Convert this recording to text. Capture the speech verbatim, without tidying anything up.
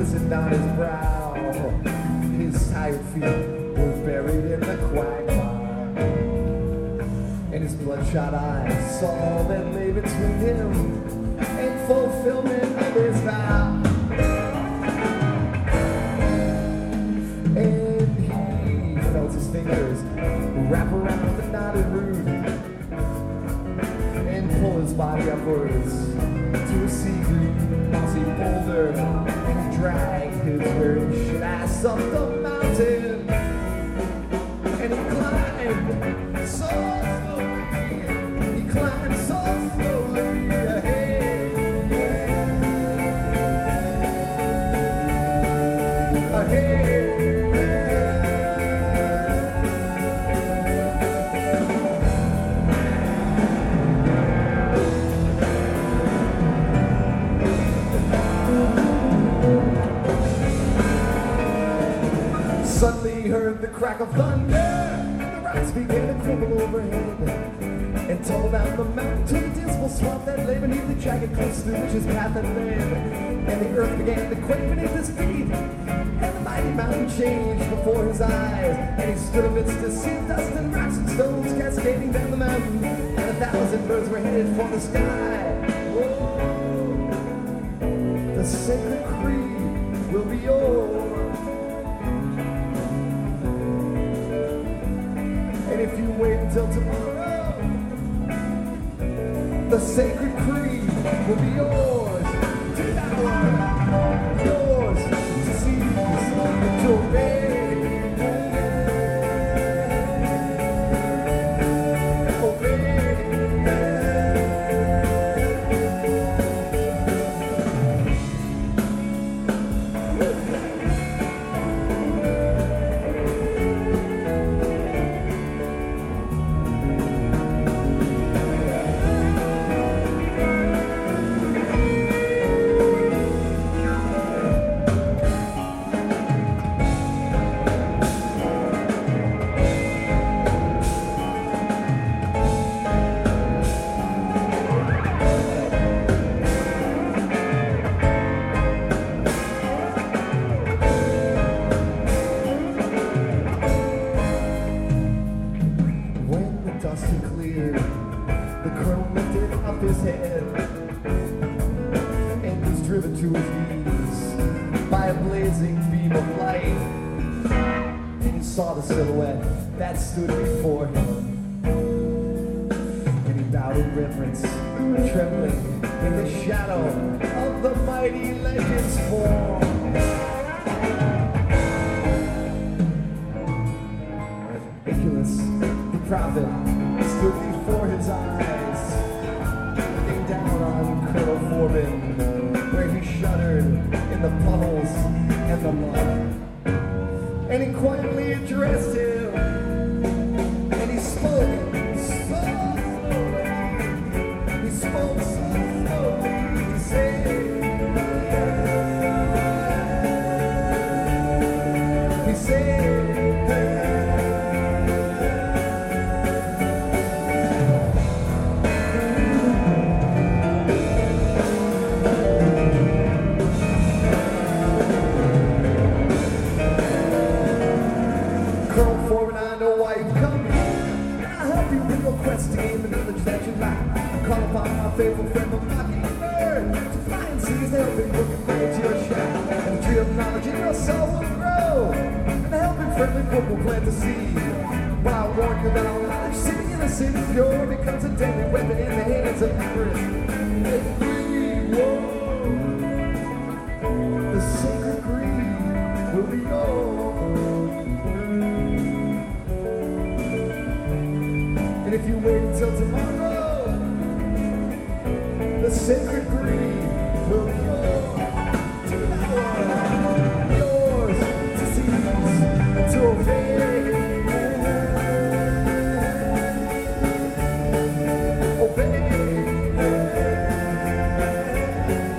glistened on his brow. His tired feet were buried in the quagmire, and his bloodshot eyes saw all that lay between him and fulfillment of his vow. And he felt his fingers wrap around the knotted root and pull his body upwards to a sea green mossy boulder, and he dragged his weary ass up the mountain, and he climbed so slowly, he climbed so slowly ahead, ahead. Suddenly he heard the crack of thunder. The rocks began to crumble overhead and tumble down the mountain to the dismal swamp that lay beneath the jagged cliffs through which his path had led. And the earth began to quake beneath his feet, and the mighty mountain changed before his eyes. And he stood amidst a sea of dust and rocks and stones cascading down the mountain, and a thousand birds were headed for the sky. Whoa, the sacred creed will be yours. And if you wait until tomorrow, the sacred creed will be yours to devour, yours to seize, to obey. That stood before him, and he bowed in reverence, trembling in the shadow of the mighty legend's form. Iculus, the prophet, stood before his eyes, looking down on Colonel Forbin, where he shuddered in the puddles and the mud, and he quietly addressed him. Faithful friend of Mockingbird, to fly and seize the helping book and bring it to your shack, and the tree of knowledge in your soul will grow, and the helping friendly book will plant the seed. While I warn you that all knowledge, seeming innocent and pure, becomes a deadly weapon in the hands of avarice. And greed, whoa, the sacred greed will be yours. And if you wait until tomorrow, the sacred greed will be yours to devour, yours to seize, to obey. Obey.